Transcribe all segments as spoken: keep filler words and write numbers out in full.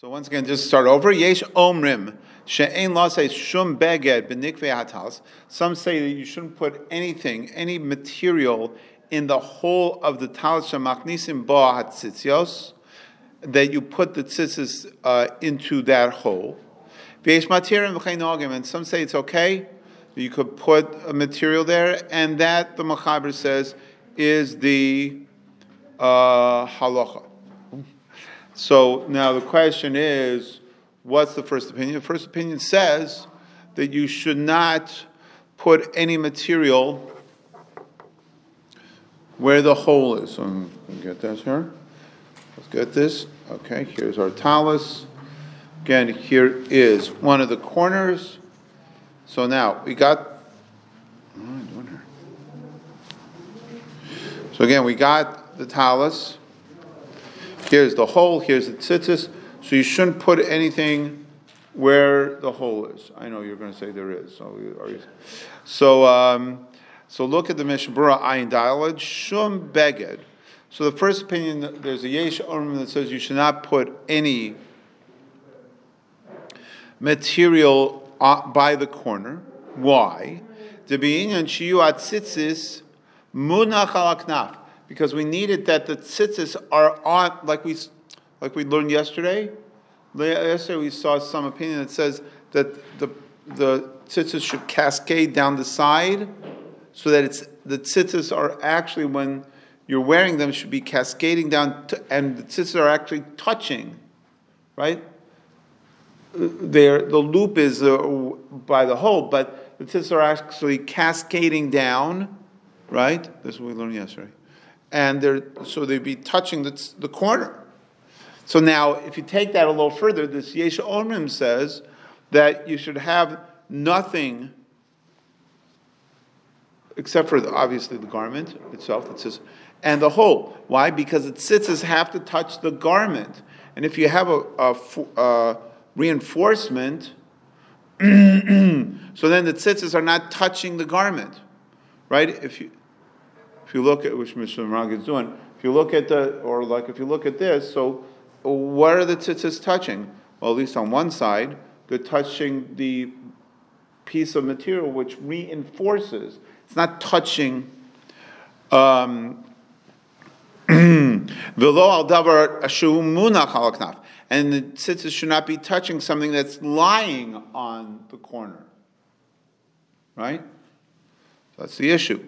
So once again, just start over. Yesh omrim she'ein lasei shum beged b'nikvei hatalis. Some say that you shouldn't put anything, any material in the hole of the talis shemachnisim bo hatzitzios, that you put the tzitzis uh, into that hole. V'yesh matirim v'chein nogim, and some say it's okay. You could put a material there, and that the Machaber says is the uh, halacha. So now the question is, what's the first opinion? The first opinion says that you should not put any material where the hole is. So I'm going to get this here. Let's get this. Okay, here's our talus. Again, here is one of the corners. So now we got. What am I doing here? So again, we got the talus. Here's the hole, here's the tzitzis. So you shouldn't put anything where the hole is. I know you're going to say there is. So, are you, so, um, so look at the Mishnah Berurah Ayin Daled Shum Beged. So the first opinion, there's a Yesh Omrim that says you should not put any material by the corner. Why? The B'inyan Shiyu Atzitzis Munach Al Knaf. Because we needed that the tzitzis are on, like we like we learned yesterday. Yesterday we saw some opinion that says that the the tzitzis should cascade down the side, so that it's the tzitzis are actually, when you're wearing them, should be cascading down, to, and the tzitzis are actually touching, right? There, the loop is uh, by the hole, but the tzitzis are actually cascading down, right? That's what we learned yesterday. And they're, so they'd be touching the, the corner. So now, if you take that a little further, this Yesh Omrim says that you should have nothing except for, the, obviously, the garment itself, that says, and the hole. Why? Because the tzitzis have to touch the garment. And if you have a, a, a reinforcement, so then the tzitzis are not touching the garment, right? If you... If you look at, which Mishnah Berurah is doing, if you look at the, or like if you look at this, so what are the tzitzis touching? Well, at least on one side, they're touching the piece of material which reinforces. It's not touching um, v'lo al davar ashu munach al knaf, and the tzitzis should not be touching something that's lying on the corner. Right? That's the issue.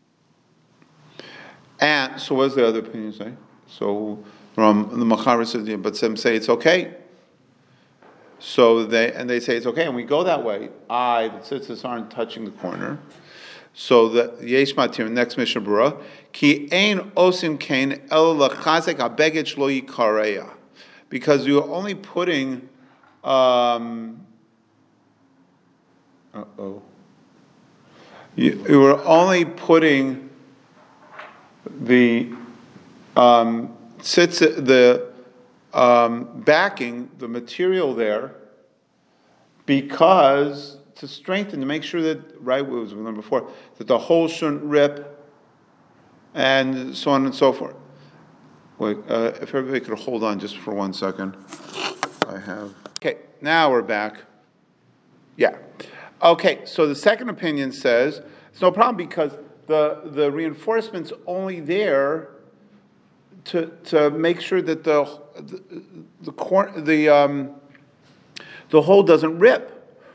And so, what does the other opinion say? So, from the Machaber says, yeah, but some say it's okay. So they and they say it's okay, and we go that way. I the tzitzis aren't touching the corner. So the Yesh Matir, next Mishnah Berurah, ki ein osim kain el lachazek habeged shlo yikareya, because you're only putting. Um, uh oh. You, you were only putting. The um, sits the um, backing, the material there, because to strengthen, to make sure that, right, what was we learned before, that the hole shouldn't rip, and so on and so forth. Wait, uh, if everybody could hold on just for one second. I have. Okay, now we're back. Yeah. Okay, so the second opinion says it's no problem because The, the reinforcement's only there to to make sure that the the the, cor- the, um, the hole doesn't rip.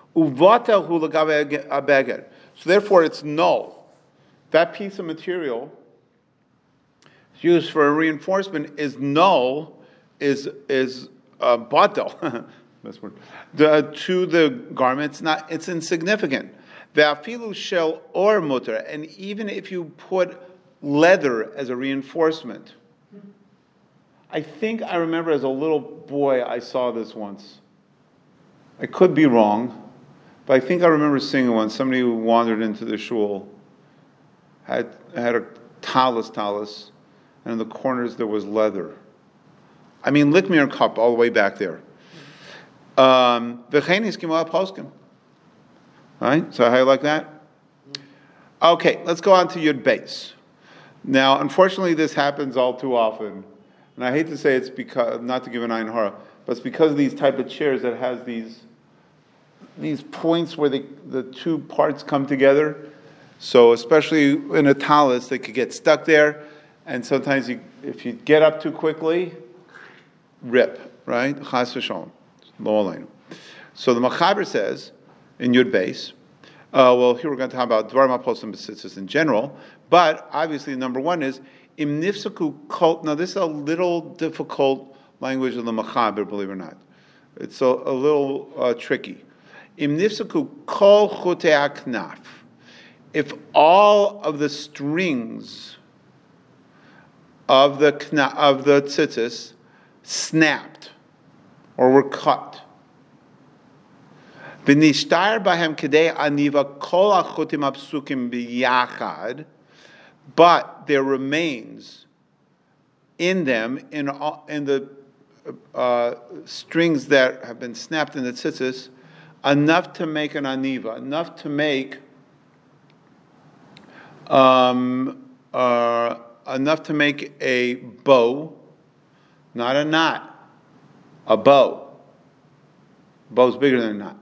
So therefore, it's null. That piece of material used for a reinforcement is null, is is uh, batel. Best word. The, to the garment, it's not. It's insignificant. Ve'afilu shel or mutter, and even if you put leather as a reinforcement, I think I remember as a little boy I saw this once. I could be wrong, but I think I remember seeing it once. Somebody who wandered into the shul had had a talus talus, and in the corners there was leather. I mean, Likmir cup all the way back there. V'chenis kimah poskim. All right, so how you like that? Okay, let's go on to Yud Beis. Now, unfortunately, this happens all too often, and I hate to say it's because not to give an ayin hara, but it's because of these type of chairs that has these these points where the, the two parts come together. So especially in a talus, they could get stuck there, and sometimes you, if you get up too quickly, rip, right? Chas v'shalom. Lo aleinu. So the Machaber says, in Yud Beis, uh, well, here we're going to talk about Dvarim HaPosim B'Tzitzis in general, but obviously number one is, Im nifsaku kol, now this is a little difficult language of the Machaber, believe it or not. It's a, a little uh, tricky. Im nifsaku kol chutei haknaf. If all of the strings of the of the tzitzis snapped or were cut, v'nishtar bahem kedei aniva kol hachutim hapsukim biyachad, but there remains in them in all, in the uh, strings that have been snapped in the tzitzis enough to make an aniva, enough to make um, uh, enough to make a bow, not a knot, a bow. Bow's bigger than a knot.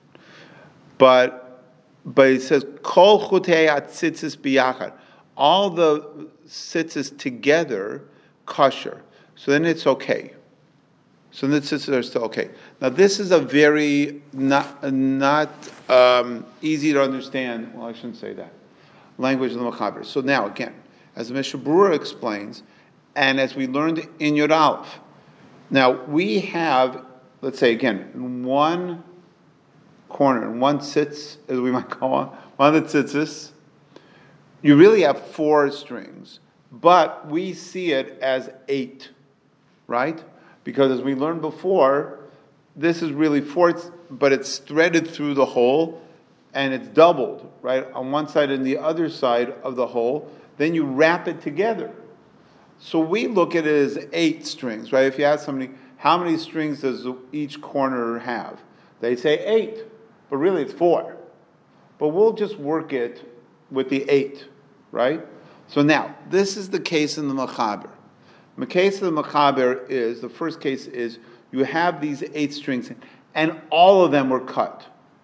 But but it says kol chutei hatzitzis biyachad. All the tzitzis together, kosher. So then it's okay. So then the tzitzis are still okay. Now this is a very not not um, easy to understand. Well, I shouldn't say that. Language of the Machaber. So now again, as the Mishnah Berurah explains, and as we learned in Yud Aleph, now we have, let's say again, in one corner, in one tzitz, as we might call it, one of the tzitzis, you really have four strings, but we see it as eight, right? Because as we learned before, this is really four, but it's threaded through the hole, and it's doubled, right, on one side and the other side of the hole. Then you wrap it together. So we look at it as eight strings, right? If you ask somebody, how many strings does each corner have? They say eight, but really it's four. But we'll just work it with the eight, right? So now, this is the case in the Machaber. The case of the Machaber is, the first case is, you have these eight strings, and all of them were cut.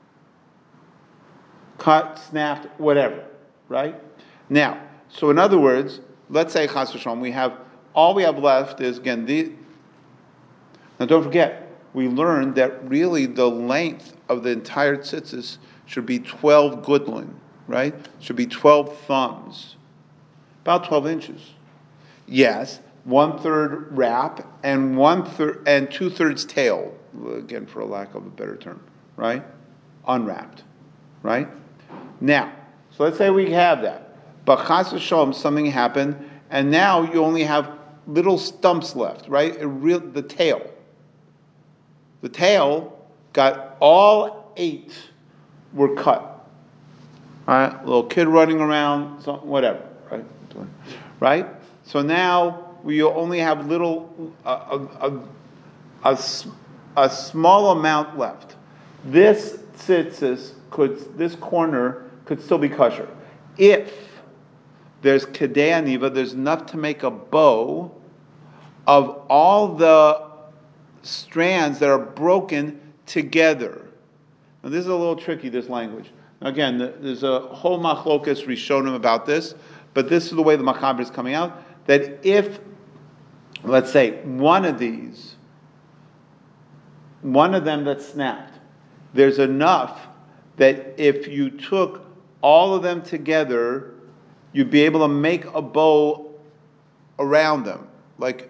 Cut, snapped, whatever, right? Now, so in other words, let's say, Chas v'shalom, we have, all we have left is, again, the, now don't forget, we learned that really the length of the entire tzitzis should be twelve gudlin, right? Should be twelve thumbs, about twelve inches. Yes, one third wrap and one third and two thirds tail. Again, for a lack of a better term, right? Unwrapped, right? Now, so let's say we have that, but chas v'shalom, something happened, and now you only have little stumps left, right? A real the tail. The tail got all eight were cut. All right, little kid running around, something, whatever, right? Right. So now we only have little a a, a, a, a small amount left. This tzitzis could this corner could still be kosher if there's kedei aniva. There's enough to make a bow of all the strands that are broken together. Now this is a little tricky, this language. Now again, there's a whole machlokas rishonim about this, but this is the way the Machaber is coming out, that if, let's say, one of these, one of them that snapped, there's enough that if you took all of them together, you'd be able to make a bow around them. Like,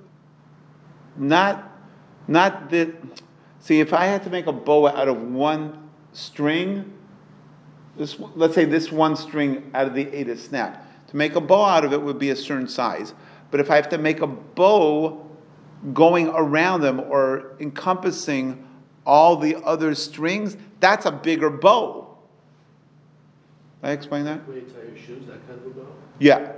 not, not that, see, if I had to make a bow out of one string, this, let's say this one string out of the eight is snapped. To make a bow out of it would be a certain size. But if I have to make a bow going around them or encompassing all the other strings, that's a bigger bow. Did I explain that? When you tie your shoes, that kind of a bow? Yeah.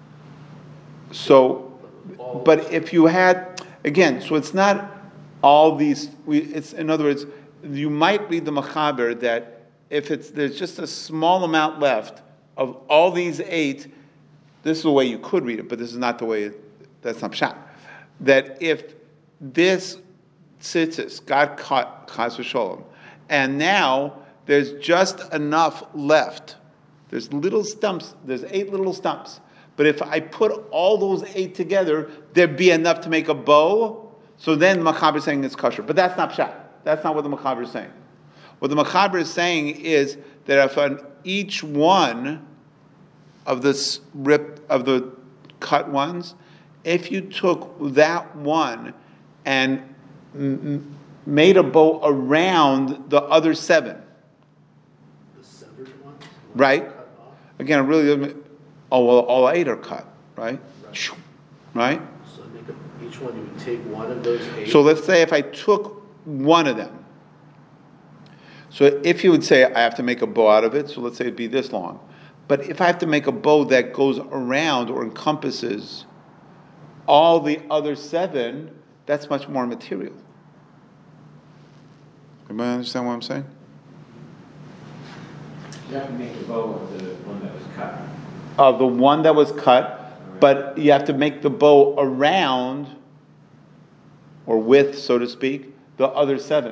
So, but if you had, again, so it's not all these, we, it's, in other words, you might read the Machaber that if it's there's just a small amount left of all these eight, this is the way you could read it, but this is not the way, it, that's not pshat. That if this tzitzis got cut, chas v'sholom, and now there's just enough left. There's little stumps. There's eight little stumps. But if I put all those eight together, there'd be enough to make a bow. So then the Machaber is saying it's kosher. But that's not pshat. That's not what the Machaber is saying. What the Machaber is saying is that if on each one of the rip of the cut ones, if you took that one and m- made a bow around the other seven, the severed ones, right? Again, it really doesn't. Oh well, all eight are cut, right? Right. Right. So make a, each one you would take one of those eight. So let's say if I took one of them. So if you would say I have to make a bow out of it, so let's say it'd be this long. But if I have to make a bow that goes around or encompasses all the other seven, that's much more material. Everybody understand what I'm saying? You have to make a bow of the one that was cut. Of the one that was cut, but you have to make the bow around, or with, so to speak, the other seven.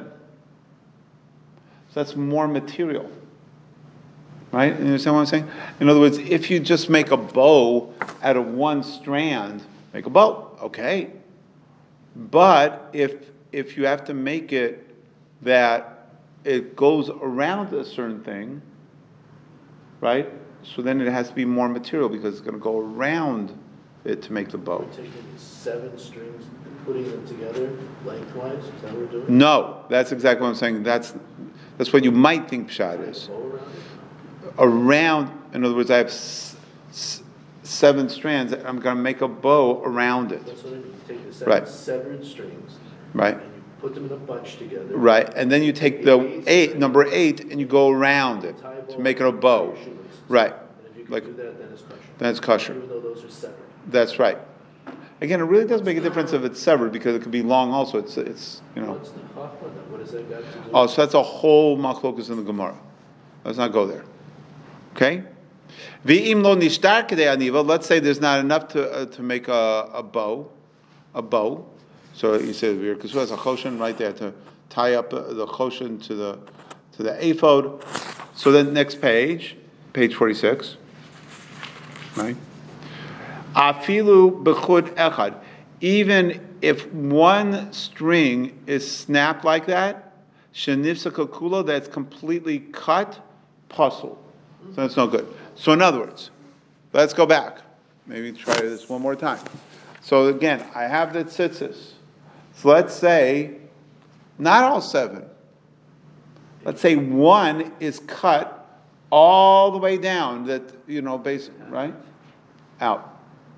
So that's more material. Right? You understand what I'm saying? In other words, if you just make a bow out of one strand, make a bow, okay. But if if you have to make it that it goes around a certain thing, right? So then it has to be more material because it's going to go around it to make the bow. We're taking seven strings and putting them together lengthwise. Is that what we're doing? No, that's exactly what I'm saying. That's that's what you might think pshat is. Bow around it? Around, in other words, I have s- s- seven strands. I'm going to make a bow around it. That's what I mean. You take the seven Right. severed strings, Right. and you put them in a bunch together. Right, and then you take the eight, number eight, and you go around it Tie to make it a bow. your shoelaces. Right. And if you can Like- do that, then it's kosher. Then it's kosher. Even though those are severed. That's right. Again, it really does make a difference if it's severed because it could be long also. It's, it's you know. What's the chachma then? What does that got to do? Oh, so that's a whole machlokus in the Gemara. Let's not go there. Okay? V'im lo nishtar kedei aniva. Let's say there's not enough to uh, to make a, a bow, a bow. So he says because has a choshen right there to tie up uh, the choshen to the to the ephod. So then next page, page forty-six. Right? Afilu bechud echad. Even if one string is snapped like that, shenifsaka kula, that's completely cut, puzzle. So that's no good. So in other words, let's go back. Maybe try this one more time. So again, I have the tzitzis. So let's say, not all seven. Let's say one is cut all the way down, that, you know, basic, right? Out.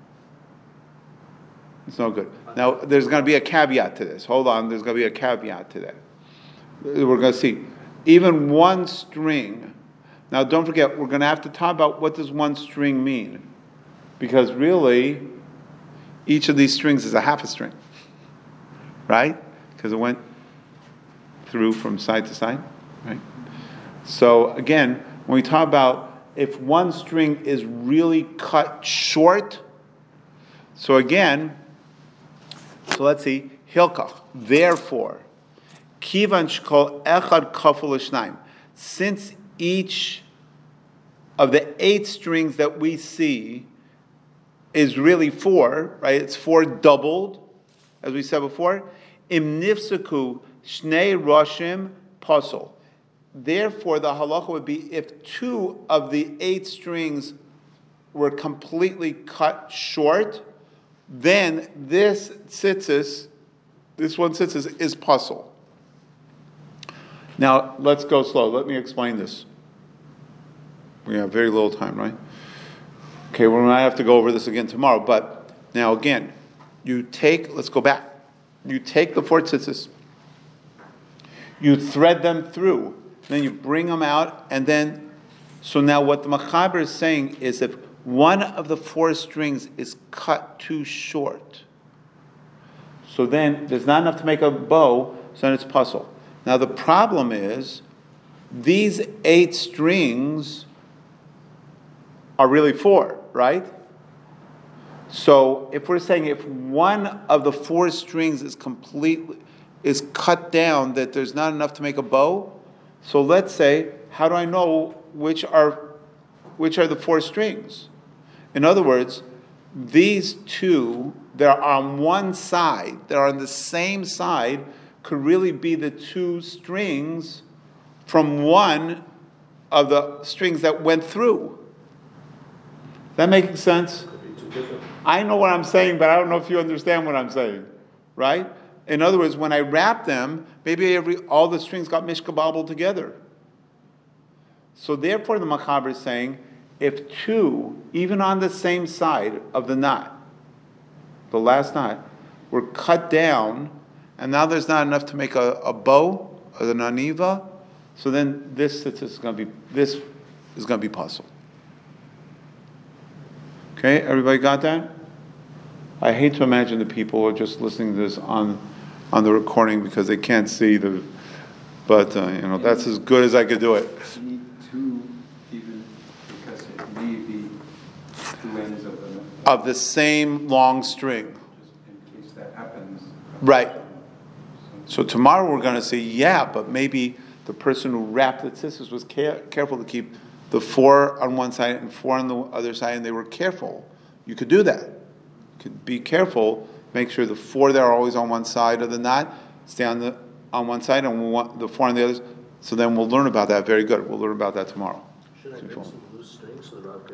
It's no good. Now, there's going to be a caveat to this. Hold on, there's going to be a caveat to that. We're going to see. Even one string. Now, don't forget, we're going to have to talk about what does one string mean. Because really, each of these strings is a half a string. Right? Because it went through from side to side. Right? So, again, when we talk about if one string is really cut short, so again, so let's see, Hilkach, therefore, Kivan shkol echad kaful l'shnayim, since each of the eight strings that we see is really four, right? It's four doubled, as we said before. Im nifsaku shnei roshim pasol. Therefore, the halacha would be if two of the eight strings were completely cut short, then this tzitzis, this one tzitzis is pasol. Now, let's go slow. Let me explain this. We have very little time, right? Okay, we might have to go over this again tomorrow, but now again, you take, let's go back. You take the four tzitzis, you thread them through, then you bring them out, and then, so now what the Machaber is saying is if one of the four strings is cut too short, so then there's not enough to make a bow, so then it's puzzle. Now the problem is, these eight strings are really four, right? So if we're saying if one of the four strings is completely is cut down that there's not enough to make a bow. So let's say, how do I know which are which are the four strings? In other words, these two that are on one side, that are on the same side, could really be the two strings from one of the strings that went through. That making sense? Could be two different. I know what I'm saying, but I don't know if you understand what I'm saying, right? In other words, when I wrap them, maybe every all the strings got mishkabobbled together. So therefore, the Machaber is saying, if two, even on the same side of the knot, the last knot, were cut down, and now there's not enough to make a, a bow or the naniva, so then this is going to be this is going to be puzzle. Okay, everybody got that? I hate to imagine the people are just listening to this on on the recording because they can't see the, but uh, you know that's as good as I could do it. You need two, even because it may be two ends of the Of the same long string, just in case that happens. right? So tomorrow we're going to say, yeah, but maybe the person who wrapped the tzitzis was care- careful to keep the four on one side and four on the other side, and they were careful. You could do that. You could be careful. Make sure the four that are always on one side of the knot stay on the on one side, and one, the four on the others. So then we'll learn about that. Very good. We'll learn about that tomorrow. Should I bring some loose strings so the rod can